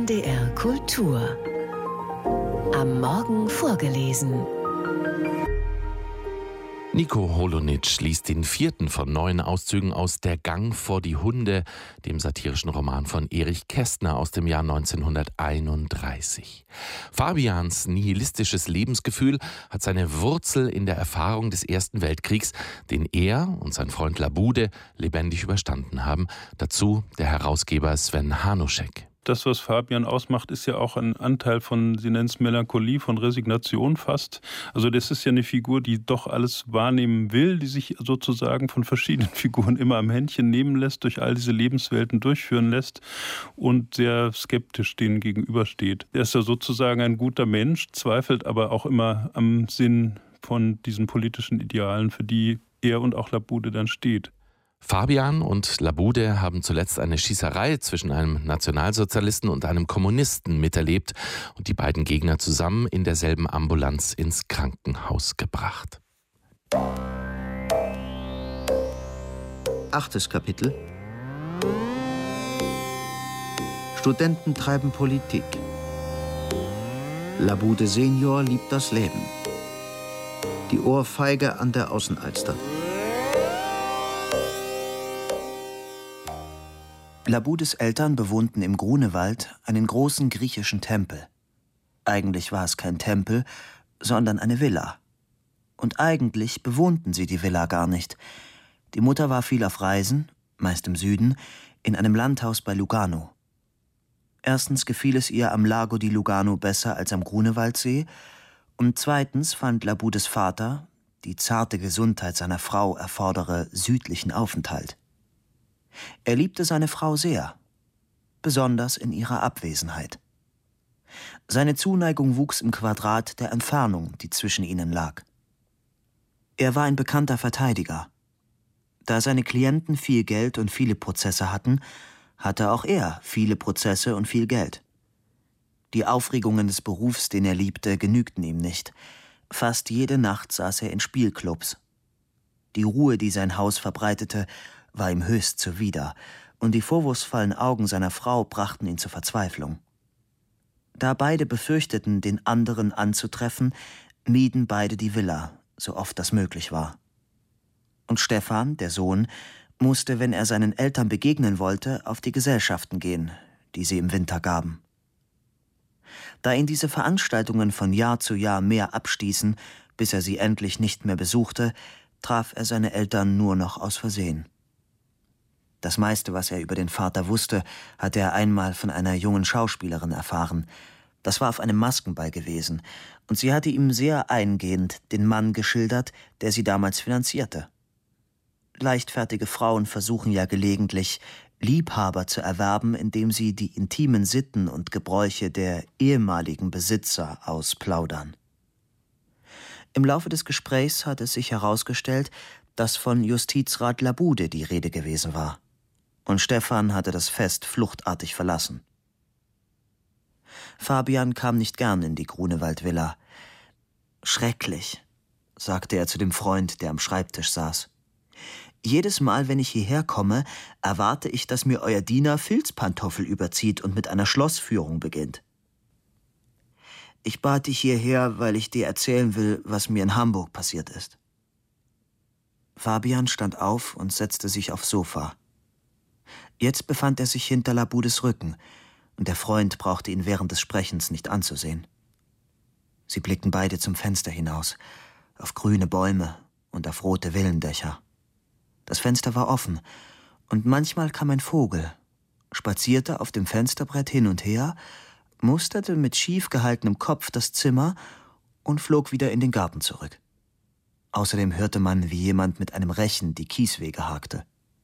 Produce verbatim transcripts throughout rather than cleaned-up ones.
N D R Kultur. Am Morgen vorgelesen. Nico Holonitsch liest den vierten von neun Auszügen aus Der Gang vor die Hunde, dem satirischen Roman von Erich Kästner aus dem Jahr neunzehnhunderteinunddreißig. Fabians nihilistisches Lebensgefühl hat seine Wurzel in der Erfahrung des Ersten Weltkriegs, den er und sein Freund Labude lebendig überstanden haben. Dazu der Herausgeber Sven Hanuschek. Das, was Fabian ausmacht, ist ja auch ein Anteil von, Sie nennen es Melancholie, von Resignation fast. Also das ist ja eine Figur, die doch alles wahrnehmen will, die sich sozusagen von verschiedenen Figuren immer am Händchen nehmen lässt, durch all diese Lebenswelten durchführen lässt und sehr skeptisch denen gegenübersteht. Er ist ja sozusagen ein guter Mensch, zweifelt aber auch immer am Sinn von diesen politischen Idealen, für die er und auch Labude dann steht. Fabian und Labude haben zuletzt eine Schießerei zwischen einem Nationalsozialisten und einem Kommunisten miterlebt und die beiden Gegner zusammen in derselben Ambulanz ins Krankenhaus gebracht. Achtes Kapitel. Studenten treiben Politik. Labude Senior liebt das Leben. Die Ohrfeige an der Außenalster. Labudes Eltern bewohnten im Grunewald einen großen griechischen Tempel. Eigentlich war es kein Tempel, sondern eine Villa. Und eigentlich bewohnten sie die Villa gar nicht. Die Mutter war viel auf Reisen, meist im Süden, in einem Landhaus bei Lugano. Erstens gefiel es ihr am Lago di Lugano besser als am Grunewaldsee, und zweitens fand Labudes Vater, die zarte Gesundheit seiner Frau erfordere südlichen Aufenthalt. Er liebte seine Frau sehr, besonders in ihrer Abwesenheit. Seine Zuneigung wuchs im Quadrat der Entfernung, die zwischen ihnen lag. Er war ein bekannter Verteidiger. Da seine Klienten viel Geld und viele Prozesse hatten, hatte auch er viele Prozesse und viel Geld. Die Aufregungen des Berufs, den er liebte, genügten ihm nicht. Fast jede Nacht saß er in Spielclubs. Die Ruhe, die sein Haus verbreitete, war ihm höchst zuwider, und die vorwurfsvollen Augen seiner Frau brachten ihn zur Verzweiflung. Da beide befürchteten, den anderen anzutreffen, mieden beide die Villa, so oft das möglich war. Und Stefan, der Sohn, musste, wenn er seinen Eltern begegnen wollte, auf die Gesellschaften gehen, die sie im Winter gaben. Da ihn diese Veranstaltungen von Jahr zu Jahr mehr abstießen, bis er sie endlich nicht mehr besuchte, traf er seine Eltern nur noch aus Versehen. Das meiste, was er über den Vater wusste, hatte er einmal von einer jungen Schauspielerin erfahren. Das war auf einem Maskenball gewesen, und sie hatte ihm sehr eingehend den Mann geschildert, der sie damals finanzierte. Leichtfertige Frauen versuchen ja gelegentlich, Liebhaber zu erwerben, indem sie die intimen Sitten und Gebräuche der ehemaligen Besitzer ausplaudern. Im Laufe des Gesprächs hat es sich herausgestellt, dass von Justizrat Labude die Rede gewesen war. Und Stefan hatte das Fest fluchtartig verlassen. Fabian kam nicht gern in die Grunewald-Villa. »Schrecklich«, sagte er zu dem Freund, der am Schreibtisch saß. »Jedes Mal, wenn ich hierher komme, erwarte ich, dass mir euer Diener Filzpantoffel überzieht und mit einer Schlossführung beginnt. Ich bat dich hierher, weil ich dir erzählen will, was mir in Hamburg passiert ist.« Fabian stand auf und setzte sich aufs Sofa. Jetzt befand er sich hinter Labudes Rücken, und der Freund brauchte ihn während des Sprechens nicht anzusehen. Sie blickten beide zum Fenster hinaus, auf grüne Bäume und auf rote Villendächer. Das Fenster war offen, und manchmal kam ein Vogel, spazierte auf dem Fensterbrett hin und her, musterte mit schief gehaltenem Kopf das Zimmer und flog wieder in den Garten zurück. Außerdem hörte man, wie jemand mit einem Rechen die Kieswege hakte.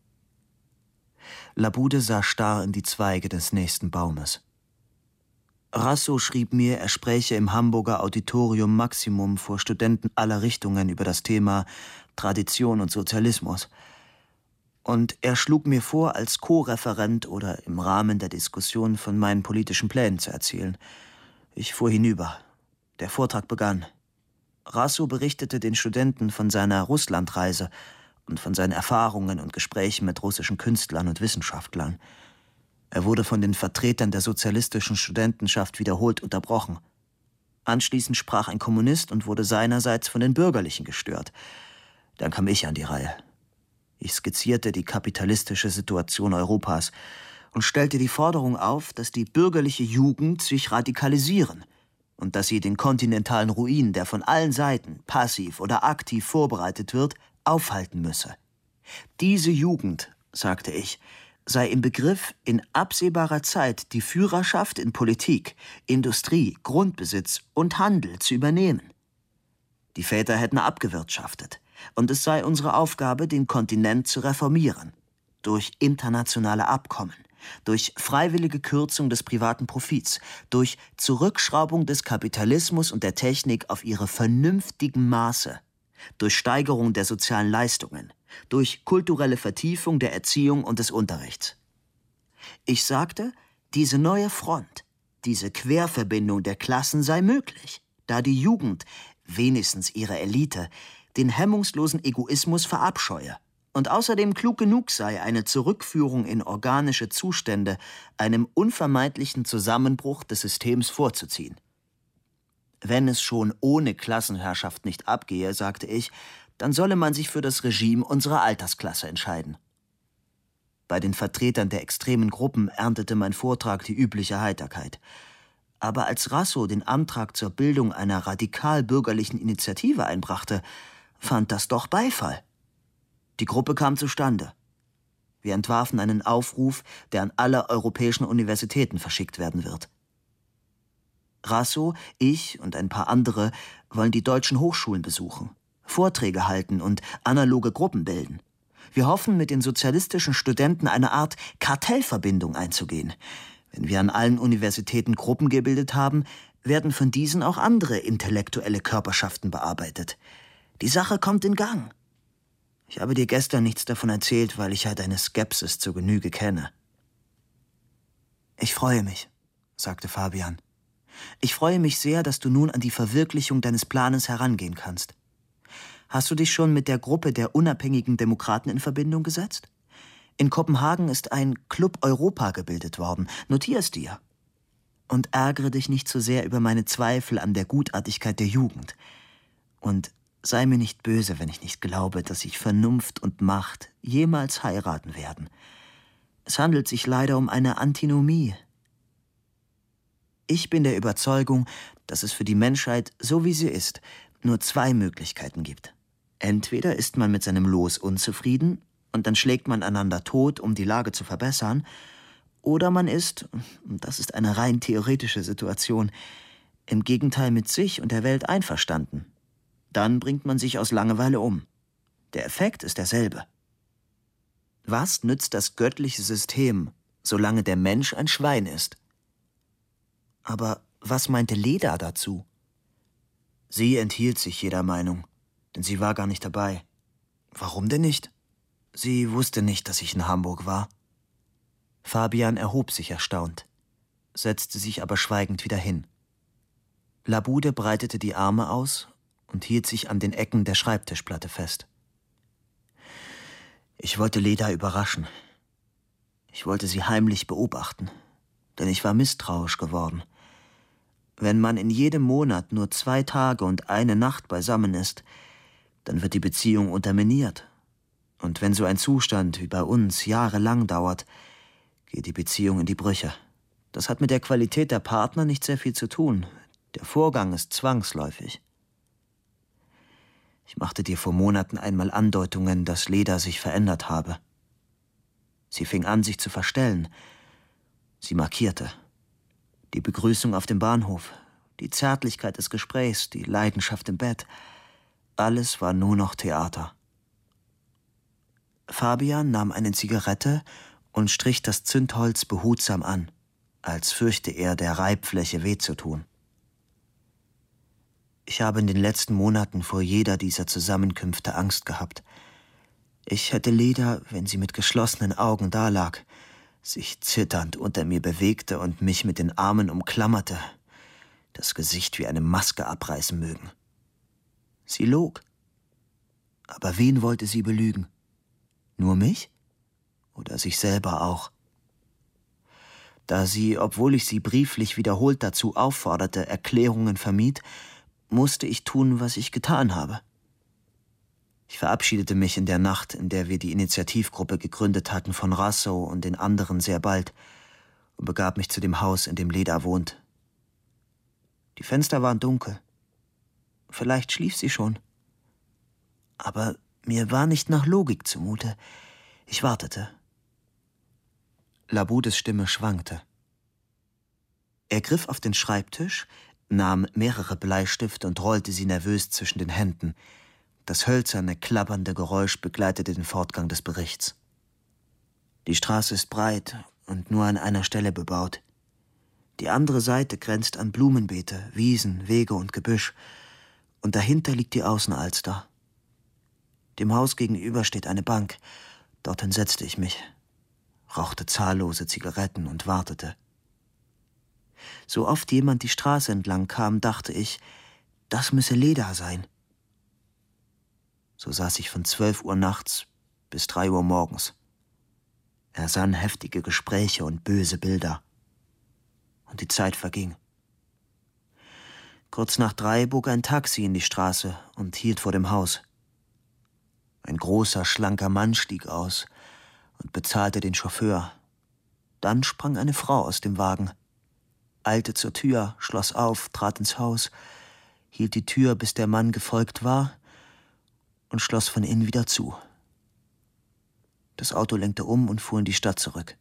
Labude sah starr in die Zweige des nächsten Baumes. Rasso schrieb mir, er spräche im Hamburger Auditorium Maximum vor Studenten aller Richtungen über das Thema Tradition und Sozialismus. Und er schlug mir vor, als Co-Referent oder im Rahmen der Diskussion von meinen politischen Plänen zu erzählen. Ich fuhr hinüber. Der Vortrag begann. Rasso berichtete den Studenten von seiner Russlandreise und von seinen Erfahrungen und Gesprächen mit russischen Künstlern und Wissenschaftlern. Er wurde von den Vertretern der sozialistischen Studentenschaft wiederholt unterbrochen. Anschließend sprach ein Kommunist und wurde seinerseits von den Bürgerlichen gestört. Dann kam ich an die Reihe. Ich skizzierte die kapitalistische Situation Europas und stellte die Forderung auf, dass die bürgerliche Jugend sich radikalisieren und dass sie den kontinentalen Ruin, der von allen Seiten, passiv oder aktiv vorbereitet wird, aufhalten müsse. Diese Jugend, sagte ich, sei im Begriff, in absehbarer Zeit die Führerschaft in Politik, Industrie, Grundbesitz und Handel zu übernehmen. Die Väter hätten abgewirtschaftet, und es sei unsere Aufgabe, den Kontinent zu reformieren. Durch internationale Abkommen, durch freiwillige Kürzung des privaten Profits, durch Zurückschraubung des Kapitalismus und der Technik auf ihre vernünftigen Maße, durch Steigerung der sozialen Leistungen, durch kulturelle Vertiefung der Erziehung und des Unterrichts. Ich sagte, diese neue Front, diese Querverbindung der Klassen sei möglich, da die Jugend, wenigstens ihre Elite, den hemmungslosen Egoismus verabscheue und außerdem klug genug sei, eine Zurückführung in organische Zustände einem unvermeidlichen Zusammenbruch des Systems vorzuziehen. Wenn es schon ohne Klassenherrschaft nicht abgehe, sagte ich, dann solle man sich für das Regime unserer Altersklasse entscheiden. Bei den Vertretern der extremen Gruppen erntete mein Vortrag die übliche Heiterkeit. Aber als Rasso den Antrag zur Bildung einer radikal-bürgerlichen Initiative einbrachte, fand das doch Beifall. Die Gruppe kam zustande. Wir entwarfen einen Aufruf, der an alle europäischen Universitäten verschickt werden wird. Rasso, ich und ein paar andere wollen die deutschen Hochschulen besuchen, Vorträge halten und analoge Gruppen bilden. Wir hoffen, mit den sozialistischen Studenten eine Art Kartellverbindung einzugehen. Wenn wir an allen Universitäten Gruppen gebildet haben, werden von diesen auch andere intellektuelle Körperschaften bearbeitet. Die Sache kommt in Gang. Ich habe dir gestern nichts davon erzählt, weil ich ja deine Skepsis zur Genüge kenne. Ich freue mich, sagte Fabian. Ich freue mich sehr, dass du nun an die Verwirklichung deines Planes herangehen kannst. Hast du dich schon mit der Gruppe der unabhängigen Demokraten in Verbindung gesetzt? In Kopenhagen ist ein Club Europa gebildet worden. Notier es dir. Und ärgere dich nicht zu sehr über meine Zweifel an der Gutartigkeit der Jugend. Und sei mir nicht böse, wenn ich nicht glaube, dass sich Vernunft und Macht jemals heiraten werden. Es handelt sich leider um eine Antinomie. Ich bin der Überzeugung, dass es für die Menschheit, so wie sie ist, nur zwei Möglichkeiten gibt. Entweder ist man mit seinem Los unzufrieden und dann schlägt man einander tot, um die Lage zu verbessern, oder man ist, und das ist eine rein theoretische Situation, im Gegenteil mit sich und der Welt einverstanden. Dann bringt man sich aus Langeweile um. Der Effekt ist derselbe. Was nützt das göttliche System, solange der Mensch ein Schwein ist? Aber was meinte Leda dazu? Sie enthielt sich jeder Meinung, denn sie war gar nicht dabei. Warum denn nicht? Sie wusste nicht, dass ich in Hamburg war. Fabian erhob sich erstaunt, setzte sich aber schweigend wieder hin. Labude breitete die Arme aus und hielt sich an den Ecken der Schreibtischplatte fest. Ich wollte Leda überraschen. Ich wollte sie heimlich beobachten, denn ich war misstrauisch geworden. Wenn man in jedem Monat nur zwei Tage und eine Nacht beisammen ist, dann wird die Beziehung unterminiert. Und wenn so ein Zustand wie bei uns jahrelang dauert, geht die Beziehung in die Brüche. Das hat mit der Qualität der Partner nicht sehr viel zu tun. Der Vorgang ist zwangsläufig. Ich machte dir vor Monaten einmal Andeutungen, dass Leda sich verändert habe. Sie fing an, sich zu verstellen. Sie markierte. Die Begrüßung auf dem Bahnhof, die Zärtlichkeit des Gesprächs, die Leidenschaft im Bett. Alles war nur noch Theater. Fabian nahm eine Zigarette und strich das Zündholz behutsam an, als fürchte er, der Reibfläche weh zu tun. Ich habe in den letzten Monaten vor jeder dieser Zusammenkünfte Angst gehabt. Ich hätte Leda, wenn sie mit geschlossenen Augen dalag, sich zitternd unter mir bewegte und mich mit den Armen umklammerte, das Gesicht wie eine Maske abreißen mögen. Sie log. Aber wen wollte sie belügen? Nur mich? Oder sich selber auch? Da sie, obwohl ich sie brieflich wiederholt dazu aufforderte, Erklärungen vermied, musste ich tun, was ich getan habe. Ich verabschiedete mich in der Nacht, in der wir die Initiativgruppe gegründet hatten, von Rassow und den anderen sehr bald und begab mich zu dem Haus, in dem Leda wohnt. Die Fenster waren dunkel. Vielleicht schlief sie schon. Aber mir war nicht nach Logik zumute. Ich wartete. Labudes Stimme schwankte. Er griff auf den Schreibtisch, nahm mehrere Bleistifte und rollte sie nervös zwischen den Händen. Das hölzerne, klappernde Geräusch begleitete den Fortgang des Berichts. Die Straße ist breit und nur an einer Stelle bebaut. Die andere Seite grenzt an Blumenbeete, Wiesen, Wege und Gebüsch. Und dahinter liegt die Außenalster. Dem Haus gegenüber steht eine Bank. Dorthin setzte ich mich, rauchte zahllose Zigaretten und wartete. So oft jemand die Straße entlang kam, dachte ich, das müsse Leda sein. So saß ich von zwölf Uhr nachts bis drei Uhr morgens. Er sann heftige Gespräche und böse Bilder. Und die Zeit verging. Kurz nach drei bog ein Taxi in die Straße und hielt vor dem Haus. Ein großer, schlanker Mann stieg aus und bezahlte den Chauffeur. Dann sprang eine Frau aus dem Wagen, eilte zur Tür, schloss auf, trat ins Haus, hielt die Tür, bis der Mann gefolgt war, und schloss von innen wieder zu. Das Auto lenkte um und fuhr in die Stadt zurück.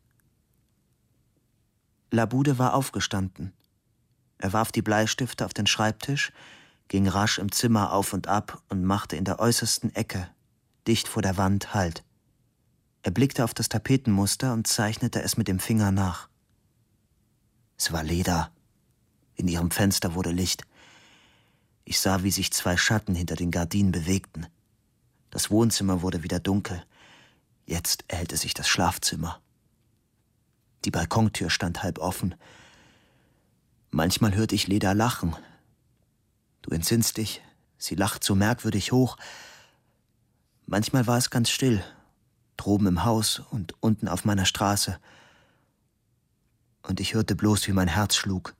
Labude war aufgestanden. Er warf die Bleistifte auf den Schreibtisch, ging rasch im Zimmer auf und ab und machte in der äußersten Ecke, dicht vor der Wand, Halt. Er blickte auf das Tapetenmuster und zeichnete es mit dem Finger nach. Es war Leda. In ihrem Fenster wurde Licht. Ich sah, wie sich zwei Schatten hinter den Gardinen bewegten. Das Wohnzimmer wurde wieder dunkel. Jetzt erhellte sich das Schlafzimmer. Die Balkontür stand halb offen. Manchmal hörte ich Leda lachen. Du entsinnst dich, sie lacht so merkwürdig hoch. Manchmal war es ganz still, droben im Haus und unten auf meiner Straße. Und ich hörte bloß, wie mein Herz schlug.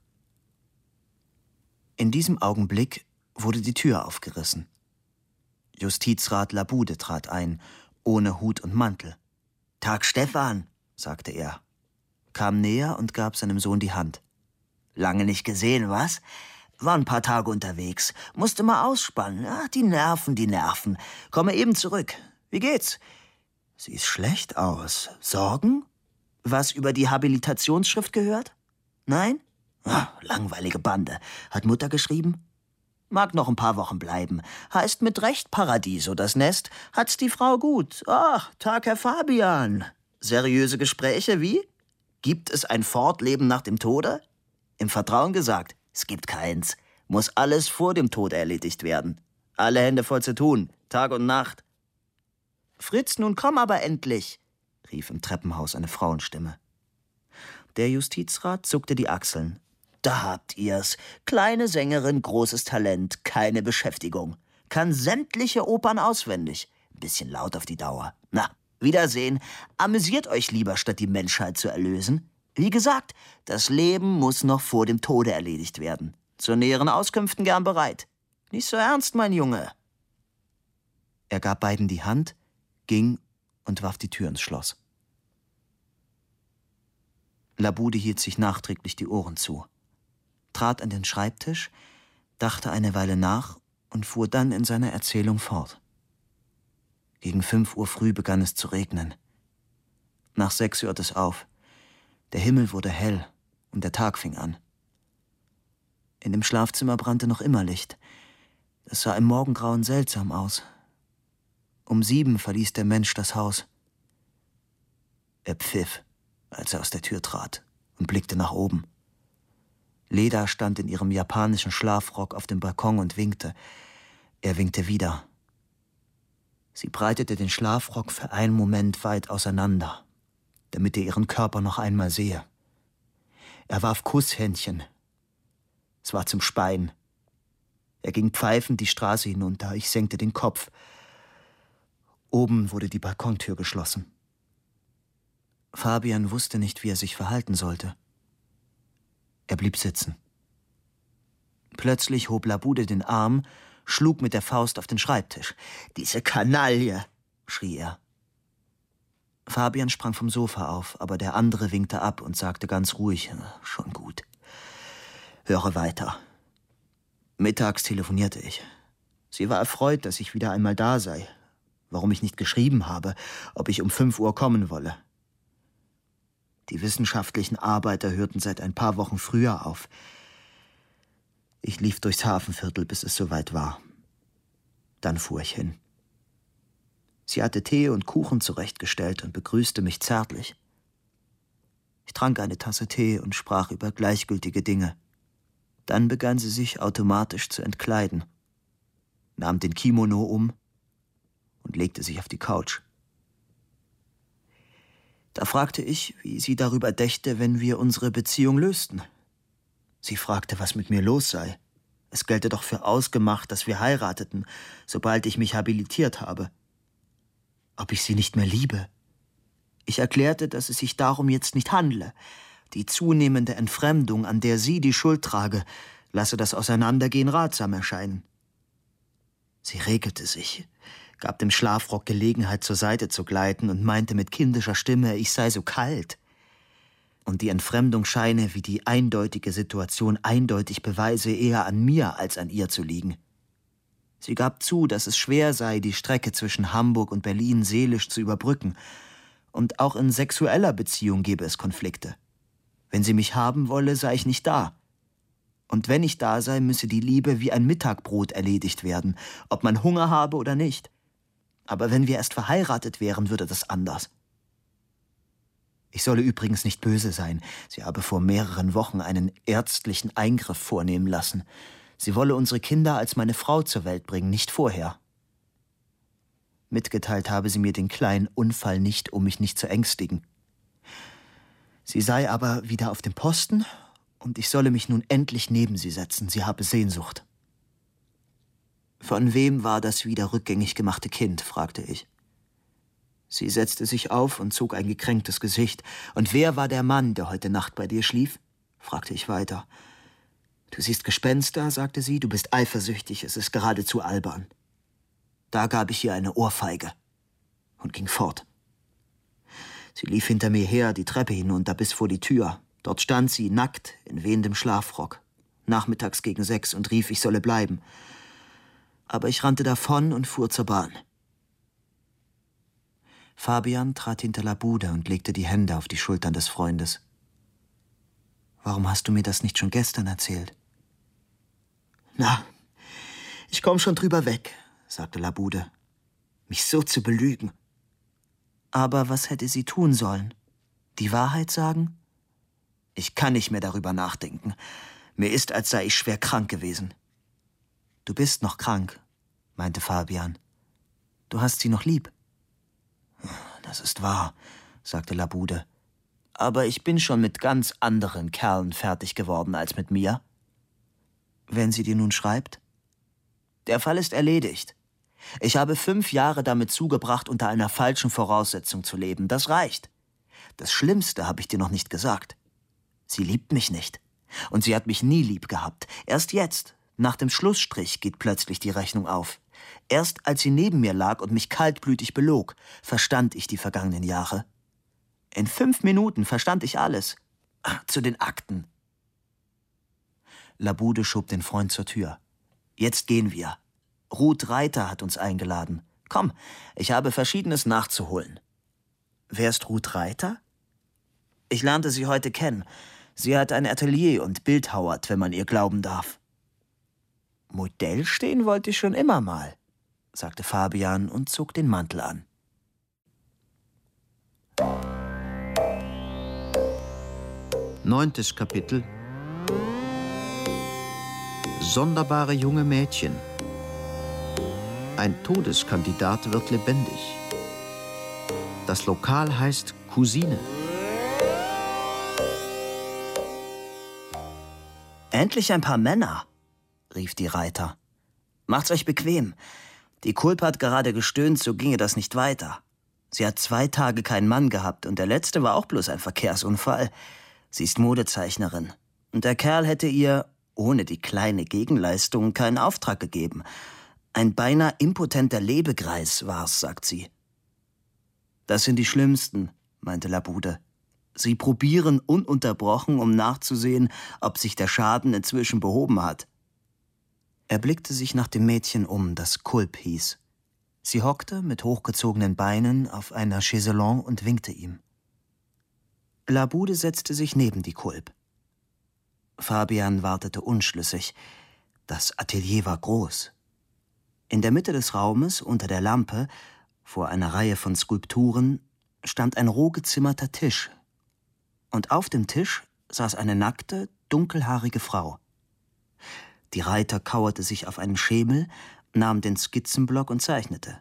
In diesem Augenblick wurde die Tür aufgerissen. Justizrat Labude trat ein, ohne Hut und Mantel. »Tag, Stefan«, sagte er, kam näher und gab seinem Sohn die Hand. »Lange nicht gesehen, was? War ein paar Tage unterwegs. Musste mal ausspannen. Ach, die Nerven, die Nerven. Komme eben zurück. Wie geht's?« »Siehst schlecht aus. Sorgen? Was über die Habilitationsschrift gehört? Nein? Ah, langweilige Bande. Hat Mutter geschrieben? Mag noch ein paar Wochen bleiben. Heißt mit Recht Paradiso, das Nest. Hat's die Frau gut. Ach, Tag, Herr Fabian. Seriöse Gespräche, wie? Gibt es ein Fortleben nach dem Tode? Im Vertrauen gesagt, es gibt keins. Muss alles vor dem Tod erledigt werden. Alle Hände voll zu tun, Tag und Nacht. »Fritz, nun komm aber endlich«, rief im Treppenhaus eine Frauenstimme. Der Justizrat zuckte die Achseln. »Da habt ihr's. Kleine Sängerin, großes Talent, keine Beschäftigung. Kann sämtliche Opern auswendig. Bisschen laut auf die Dauer. Na, Wiedersehen. Amüsiert euch lieber, statt die Menschheit zu erlösen. Wie gesagt, das Leben muss noch vor dem Tode erledigt werden. Zu näheren Auskünften gern bereit. Nicht so ernst, mein Junge.« Er gab beiden die Hand, ging und warf die Tür ins Schloss. Labude hielt sich nachträglich die Ohren zu, trat an den Schreibtisch, dachte eine Weile nach und fuhr dann in seiner Erzählung fort. Gegen fünf Uhr früh begann es zu regnen. Nach sechs hörte es auf. Der Himmel wurde hell und der Tag fing an. In dem Schlafzimmer brannte noch immer Licht. Es sah im Morgengrauen seltsam aus. Um sieben verließ der Mensch das Haus. Er pfiff, als er aus der Tür trat und blickte nach oben. Leda stand in ihrem japanischen Schlafrock auf dem Balkon und winkte. Er winkte wieder. Sie breitete den Schlafrock für einen Moment weit auseinander, damit er ihren Körper noch einmal sehe. Er warf Kusshändchen. Es war zum Speien. Er ging pfeifend die Straße hinunter. Ich senkte den Kopf. Oben wurde die Balkontür geschlossen. Fabian wusste nicht, wie er sich verhalten sollte. Er blieb sitzen. Plötzlich hob Labude den Arm, schlug mit der Faust auf den Schreibtisch. »Diese Kanaille«, schrie er. Fabian sprang vom Sofa auf, aber der andere winkte ab und sagte ganz ruhig, »Schon gut. Höre weiter.« Mittags telefonierte ich. Sie war erfreut, dass ich wieder einmal da sei. Warum ich nicht geschrieben habe, ob ich um fünf Uhr kommen wolle. Die wissenschaftlichen Arbeiter hörten seit ein paar Wochen früher auf. Ich lief durchs Hafenviertel, bis es soweit war. Dann fuhr ich hin. Sie hatte Tee und Kuchen zurechtgestellt und begrüßte mich zärtlich. Ich trank eine Tasse Tee und sprach über gleichgültige Dinge. Dann begann sie sich automatisch zu entkleiden, nahm den Kimono um und legte sich auf die Couch. Da fragte ich, wie sie darüber dächte, wenn wir unsere Beziehung lösten. Sie fragte, was mit mir los sei. Es gelte doch für ausgemacht, dass wir heirateten, sobald ich mich habilitiert habe. Ob ich sie nicht mehr liebe? Ich erklärte, dass es sich darum jetzt nicht handle. Die zunehmende Entfremdung, an der sie die Schuld trage, lasse das Auseinandergehen ratsam erscheinen. Sie regelte sich, gab dem Schlafrock Gelegenheit, zur Seite zu gleiten und meinte mit kindischer Stimme, ich sei so kalt. Und die Entfremdung scheine, wie die eindeutige Situation eindeutig beweise, eher an mir als an ihr zu liegen. Sie gab zu, dass es schwer sei, die Strecke zwischen Hamburg und Berlin seelisch zu überbrücken. Und auch in sexueller Beziehung gebe es Konflikte. Wenn sie mich haben wolle, sei ich nicht da. Und wenn ich da sei, müsse die Liebe wie ein Mittagbrot erledigt werden, ob man Hunger habe oder nicht. Aber wenn wir erst verheiratet wären, würde das anders. Ich solle übrigens nicht böse sein. Sie habe vor mehreren Wochen einen ärztlichen Eingriff vornehmen lassen. Sie wolle unsere Kinder als meine Frau zur Welt bringen, nicht vorher. Mitgeteilt habe sie mir den kleinen Unfall nicht, um mich nicht zu ängstigen. Sie sei aber wieder auf dem Posten und ich solle mich nun endlich neben sie setzen. Sie habe Sehnsucht. »Von wem war das wieder rückgängig gemachte Kind?« fragte ich. Sie setzte sich auf und zog ein gekränktes Gesicht. »Und wer war der Mann, der heute Nacht bei dir schlief?« fragte ich weiter. »Du siehst Gespenster«, sagte sie, »du bist eifersüchtig, es ist geradezu albern.« Da gab ich ihr eine Ohrfeige und ging fort. Sie lief hinter mir her, die Treppe hinunter bis vor die Tür. Dort stand sie, nackt, in wehendem Schlafrock, nachmittags gegen sechs, und rief, ich solle bleiben. Aber ich rannte davon und fuhr zur Bahn. Fabian trat hinter Labude und legte die Hände auf die Schultern des Freundes. »Warum hast du mir das nicht schon gestern erzählt?« »Na, ich komm schon drüber weg«, sagte Labude. »Mich so zu belügen.« »Aber was hätte sie tun sollen? Die Wahrheit sagen?« »Ich kann nicht mehr darüber nachdenken. Mir ist, als sei ich schwer krank gewesen.« »Du bist noch krank«, meinte Fabian. »Du hast sie noch lieb.« »Das ist wahr«, sagte Labude. »Aber ich bin schon mit ganz anderen Kerlen fertig geworden als mit mir.« »Wenn sie dir nun schreibt?« »Der Fall ist erledigt. Ich habe fünf Jahre damit zugebracht, unter einer falschen Voraussetzung zu leben. Das reicht. Das Schlimmste habe ich dir noch nicht gesagt. Sie liebt mich nicht. Und sie hat mich nie lieb gehabt. Erst jetzt, nach dem Schlussstrich, geht plötzlich die Rechnung auf. Erst als sie neben mir lag und mich kaltblütig belog, verstand ich die vergangenen Jahre. In fünf Minuten verstand ich alles. Zu den Akten.« Labude schob den Freund zur Tür. »Jetzt gehen wir. Ruth Reiter hat uns eingeladen. Komm, ich habe Verschiedenes nachzuholen.« »Wer ist Ruth Reiter?« »Ich lernte sie heute kennen. Sie hat ein Atelier und bildhauert, wenn man ihr glauben darf.« »Modell stehen wollte ich schon immer mal«, sagte Fabian und zog den Mantel an. Neuntes Kapitel. Sonderbare junge Mädchen. Ein Todeskandidat wird lebendig. Das Lokal heißt Cousine. »Endlich ein paar Männer«, rief die Reiter. »Macht's euch bequem. Die Kulpe hat gerade gestöhnt, so ginge das nicht weiter. Sie hat zwei Tage keinen Mann gehabt und der letzte war auch bloß ein Verkehrsunfall. Sie ist Modezeichnerin. Und der Kerl hätte ihr, ohne die kleine Gegenleistung, keinen Auftrag gegeben. Ein beinahe impotenter Lebegreis war's, sagt sie. Das sind die Schlimmsten, meinte Labude. Sie probieren ununterbrochen, um nachzusehen, ob sich der Schaden inzwischen behoben hat. Er blickte sich nach dem Mädchen um, das Kulp hieß. Sie hockte mit hochgezogenen Beinen auf einer Chaiselongue und winkte ihm. Labude setzte sich neben die Kulp. Fabian wartete unschlüssig. Das Atelier war groß. In der Mitte des Raumes, unter der Lampe, vor einer Reihe von Skulpturen, stand ein roh gezimmerter Tisch. Und auf dem Tisch saß eine nackte, dunkelhaarige Frau. Die Reiter kauerte sich auf einen Schemel, nahm den Skizzenblock und zeichnete.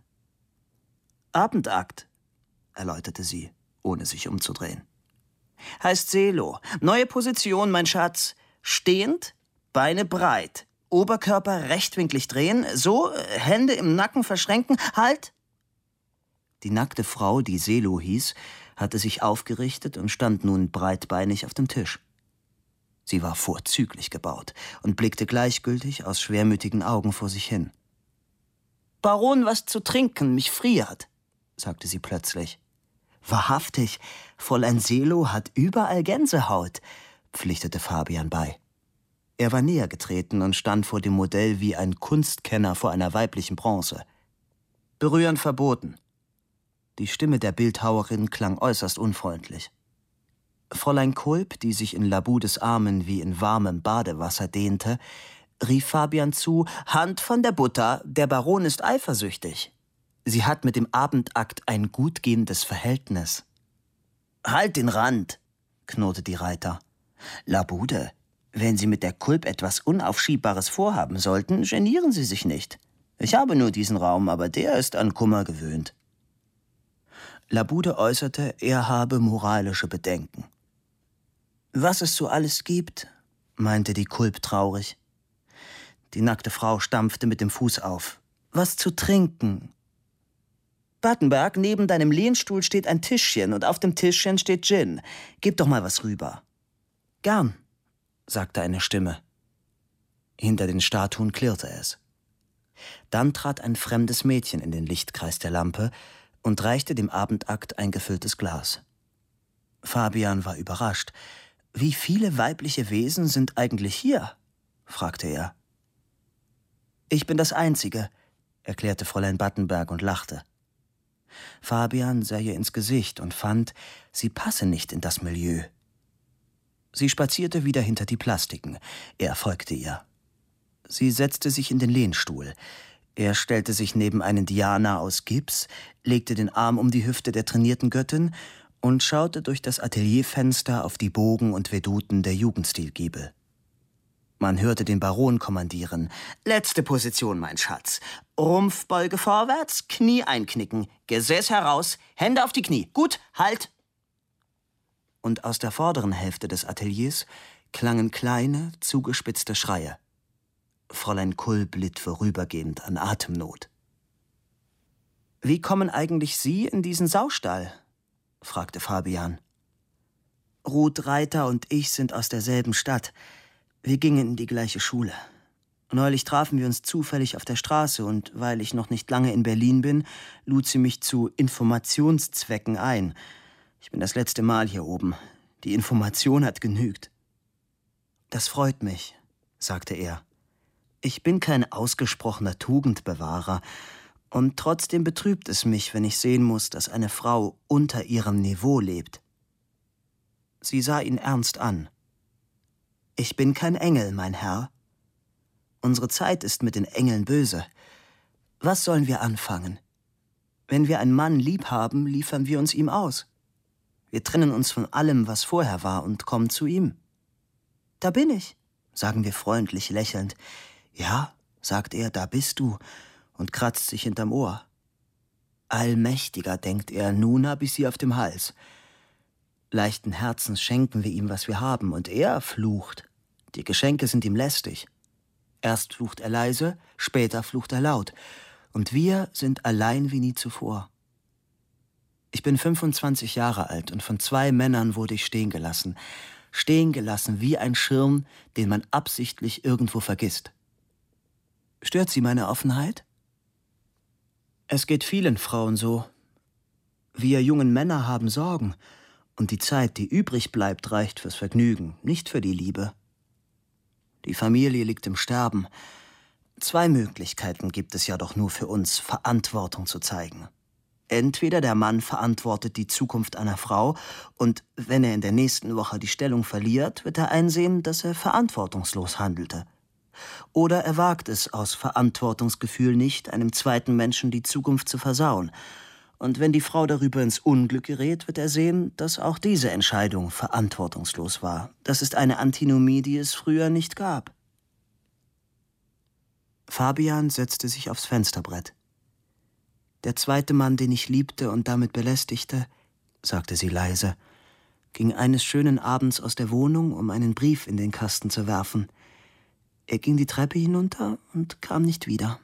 »Abendakt«, erläuterte sie, ohne sich umzudrehen. »Heißt Selo. Neue Position, mein Schatz. Stehend, Beine breit, Oberkörper rechtwinklig drehen, so, Hände im Nacken verschränken, halt!« Die nackte Frau, die Selo hieß, hatte sich aufgerichtet und stand nun breitbeinig auf dem Tisch. Sie war vorzüglich gebaut und blickte gleichgültig aus schwermütigen Augen vor sich hin. »Baron, was zu trinken, mich friert«, sagte sie plötzlich. »Wahrhaftig, Fräulein Selo hat überall Gänsehaut«, pflichtete Fabian bei. Er war näher getreten und stand vor dem Modell wie ein Kunstkenner vor einer weiblichen Bronze. »Berühren verboten.« Die Stimme der Bildhauerin klang äußerst unfreundlich. Fräulein Kulp, die sich in Labudes Armen wie in warmem Badewasser dehnte, rief Fabian zu: »Hand von der Butter, der Baron ist eifersüchtig. Sie hat mit dem Abendakt ein gutgehendes Verhältnis.« »Halt den Rand«, knurrte die Reiter. »Labude, wenn Sie mit der Kulp etwas Unaufschiebbares vorhaben sollten, genieren Sie sich nicht. Ich habe nur diesen Raum, aber der ist an Kummer gewöhnt.« Labude äußerte, er habe moralische Bedenken. »Was es so alles gibt«, meinte die Kulp traurig. Die nackte Frau stampfte mit dem Fuß auf. »Was zu trinken?« »Battenberg, neben deinem Lehnstuhl steht ein Tischchen und auf dem Tischchen steht Gin. Gib doch mal was rüber.« »Gern«, sagte eine Stimme. Hinter den Statuen klirrte es. Dann trat ein fremdes Mädchen in den Lichtkreis der Lampe und reichte dem Abendakt ein gefülltes Glas. Fabian war überrascht. »Wie viele weibliche Wesen sind eigentlich hier?« fragte er. »Ich bin das Einzige«, erklärte Fräulein Battenberg und lachte. Fabian sah ihr ins Gesicht und fand, sie passe nicht in das Milieu. Sie spazierte wieder hinter die Plastiken. Er folgte ihr. Sie setzte sich in den Lehnstuhl. Er stellte sich neben einen Diana aus Gips, legte den Arm um die Hüfte der trainierten Göttin und schaute durch das Atelierfenster auf die Bogen und Veduten der Jugendstilgiebel. Man hörte den Baron kommandieren. »Letzte Position, mein Schatz. Rumpfbeuge vorwärts, Knie einknicken, Gesäß heraus, Hände auf die Knie. Gut, halt!« Und aus der vorderen Hälfte des Ateliers klangen kleine, zugespitzte Schreie. Fräulein Kulp litt vorübergehend an Atemnot. »Wie kommen eigentlich Sie in diesen Saustall?« fragte Fabian. »Ruth Reiter und ich sind aus derselben Stadt. Wir gingen in die gleiche Schule. Neulich trafen wir uns zufällig auf der Straße und weil ich noch nicht lange in Berlin bin, lud sie mich zu Informationszwecken ein. Ich bin das letzte Mal hier oben. Die Information hat genügt.« »Das freut mich«, sagte er. »Ich bin kein ausgesprochener Tugendbewahrer, und trotzdem betrübt es mich, wenn ich sehen muss, dass eine Frau unter ihrem Niveau lebt.« Sie sah ihn ernst an. »Ich bin kein Engel, mein Herr. Unsere Zeit ist mit den Engeln böse. Was sollen wir anfangen? Wenn wir einen Mann lieb haben, liefern wir uns ihm aus. Wir trennen uns von allem, was vorher war, und kommen zu ihm. »Da bin ich«, sagen wir freundlich lächelnd. »Ja«, sagt er, »da bist du«, und kratzt sich hinterm Ohr. »Allmächtiger«, denkt er, »nun hab ich sie auf dem Hals.« Leichten Herzens schenken wir ihm, was wir haben, und er flucht. Die Geschenke sind ihm lästig. Erst flucht er leise, später flucht er laut. Und wir sind allein wie nie zuvor. Ich bin fünfundzwanzig Jahre alt und von zwei Männern wurde ich stehen gelassen. stehen gelassen wie ein Schirm, den man absichtlich irgendwo vergisst. Stört Sie meine Offenheit? Es geht vielen Frauen so. Wir jungen Männer haben Sorgen, und die Zeit, die übrig bleibt, reicht fürs Vergnügen, nicht für die Liebe. Die Familie liegt im Sterben. Zwei Möglichkeiten gibt es ja doch nur für uns, Verantwortung zu zeigen. Entweder der Mann verantwortet die Zukunft einer Frau und wenn er in der nächsten Woche die Stellung verliert, wird er einsehen, dass er verantwortungslos handelte. Oder er wagt es aus Verantwortungsgefühl nicht, einem zweiten Menschen die Zukunft zu versauen. Und wenn die Frau darüber ins Unglück gerät, wird er sehen, dass auch diese Entscheidung verantwortungslos war. Das ist eine Antinomie, die es früher nicht gab. Fabian setzte sich aufs Fensterbrett. Der zweite Mann, den ich liebte und damit belästigte, sagte sie leise, ging eines schönen Abends aus der Wohnung, um einen Brief in den Kasten zu werfen. Er ging die Treppe hinunter und kam nicht wieder.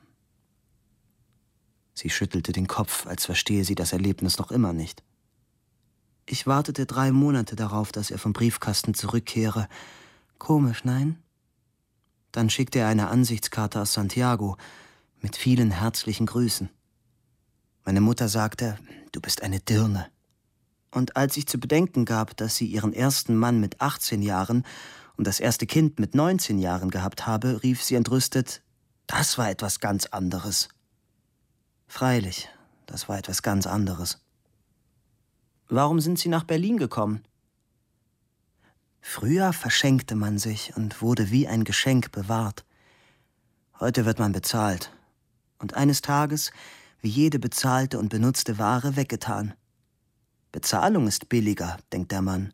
Sie schüttelte den Kopf, als verstehe sie das Erlebnis noch immer nicht. Ich wartete drei Monate darauf, dass er vom Briefkasten zurückkehre. Komisch, nein? Dann schickte er eine Ansichtskarte aus Santiago mit vielen herzlichen Grüßen. Meine Mutter sagte, du bist eine Dirne. Und als ich zu bedenken gab, dass sie ihren ersten Mann mit achtzehn Jahren und das erste Kind mit neunzehn Jahren gehabt habe, rief sie entrüstet, das war etwas ganz anderes. Freilich, das war etwas ganz anderes. Warum sind Sie nach Berlin gekommen? Früher verschenkte man sich und wurde wie ein Geschenk bewahrt. Heute wird man bezahlt und eines Tages wie jede bezahlte und benutzte Ware weggetan. Bezahlung ist billiger, denkt der Mann.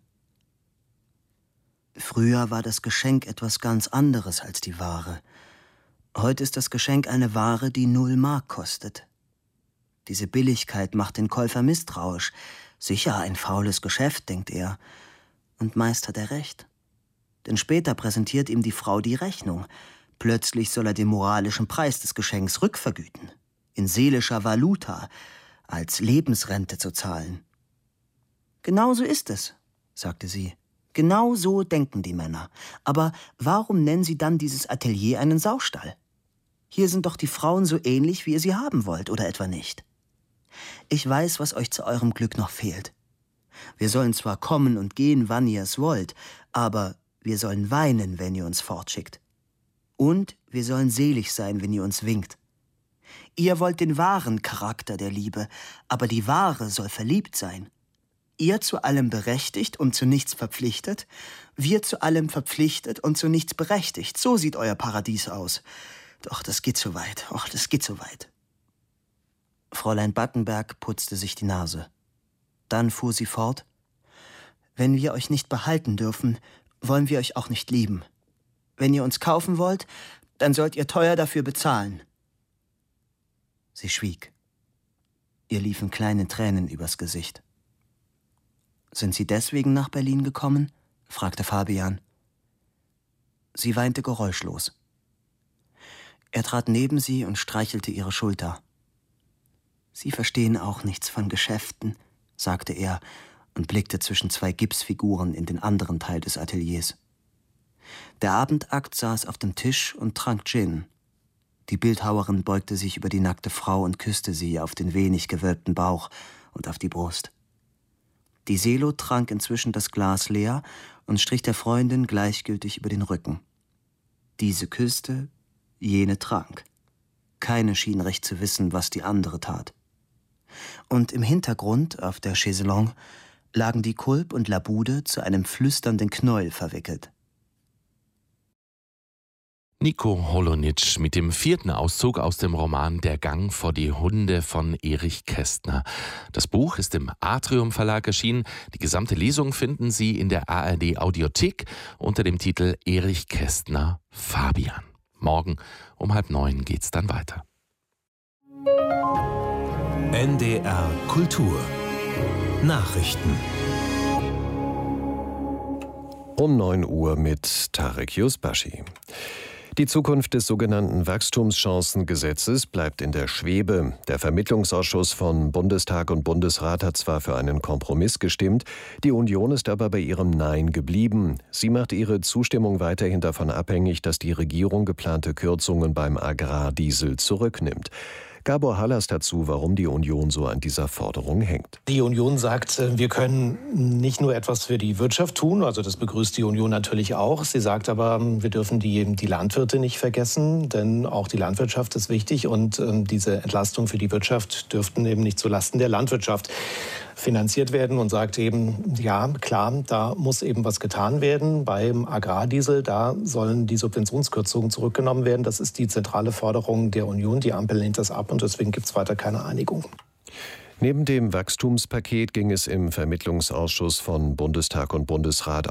Früher war das Geschenk etwas ganz anderes als die Ware. Heute ist das Geschenk eine Ware, die null Mark kostet. Diese Billigkeit macht den Käufer misstrauisch. Sicher ein faules Geschäft, denkt er. Und meist hat er recht. Denn später präsentiert ihm die Frau die Rechnung. Plötzlich soll er den moralischen Preis des Geschenks rückvergüten. In seelischer Valuta, als Lebensrente zu zahlen. Genau so ist es, sagte sie. Genau so denken die Männer. Aber warum nennen sie dann dieses Atelier einen Saustall? Hier sind doch die Frauen so ähnlich, wie ihr sie haben wollt, oder etwa nicht? Ich weiß, was euch zu eurem Glück noch fehlt. Wir sollen zwar kommen und gehen, wann ihr es wollt, aber wir sollen weinen, wenn ihr uns fortschickt. Und wir sollen selig sein, wenn ihr uns winkt. Ihr wollt den wahren Charakter der Liebe, aber die Ware soll verliebt sein. Ihr zu allem berechtigt und zu nichts verpflichtet, wir zu allem verpflichtet und zu nichts berechtigt. So sieht euer Paradies aus. Doch das geht zu weit, och, das geht zu weit. Fräulein Battenberg putzte sich die Nase. Dann fuhr sie fort, wenn wir euch nicht behalten dürfen, wollen wir euch auch nicht lieben. Wenn ihr uns kaufen wollt, dann sollt ihr teuer dafür bezahlen. Sie schwieg. Ihr liefen kleine Tränen übers Gesicht. »Sind Sie deswegen nach Berlin gekommen?« fragte Fabian. Sie weinte geräuschlos. Er trat neben sie und streichelte ihre Schulter. »Sie verstehen auch nichts von Geschäften«, sagte er und blickte zwischen zwei Gipsfiguren in den anderen Teil des Ateliers. Der Abendakt saß auf dem Tisch und trank Gin. Die Bildhauerin beugte sich über die nackte Frau und küsste sie auf den wenig gewölbten Bauch und auf die Brust. Die Selo trank inzwischen das Glas leer und strich der Freundin gleichgültig über den Rücken. Diese küsste, jene trank. Keine schien recht zu wissen, was die andere tat. Und im Hintergrund, auf der Chaiselongue, lagen die Kulp und Labude zu einem flüsternden Knäuel verwickelt. Nico Holonitsch mit dem vierten Auszug aus dem Roman Der Gang vor die Hunde von Erich Kästner. Das Buch ist im Atrium Verlag erschienen. Die gesamte Lesung finden Sie in der A R D Audiothek unter dem Titel Erich Kästner Fabian. Morgen um halb neun geht's dann weiter. N D R Kultur Nachrichten Um neun Uhr mit Tarek Yusbashi. Die Zukunft des sogenannten Wachstumschancengesetzes bleibt in der Schwebe. Der Vermittlungsausschuss von Bundestag und Bundesrat hat zwar für einen Kompromiss gestimmt, die Union ist aber bei ihrem Nein geblieben. Sie macht ihre Zustimmung weiterhin davon abhängig, dass die Regierung geplante Kürzungen beim Agrardiesel zurücknimmt. Gabor Hallas dazu, warum die Union so an dieser Forderung hängt. Die Union sagt, wir können nicht nur etwas für die Wirtschaft tun, also das begrüßt die Union natürlich auch. Sie sagt aber, wir dürfen die, die Landwirte nicht vergessen, denn auch die Landwirtschaft ist wichtig und äh, diese Entlastung für die Wirtschaft dürften eben nicht zulasten der Landwirtschaft finanziert werden und sagt eben, ja klar, da muss eben was getan werden. Beim Agrardiesel, da sollen die Subventionskürzungen zurückgenommen werden. Das ist die zentrale Forderung der Union. Die Ampel lehnt das ab und deswegen gibt es weiter keine Einigung. Neben dem Wachstumspaket ging es im Vermittlungsausschuss von Bundestag und Bundesrat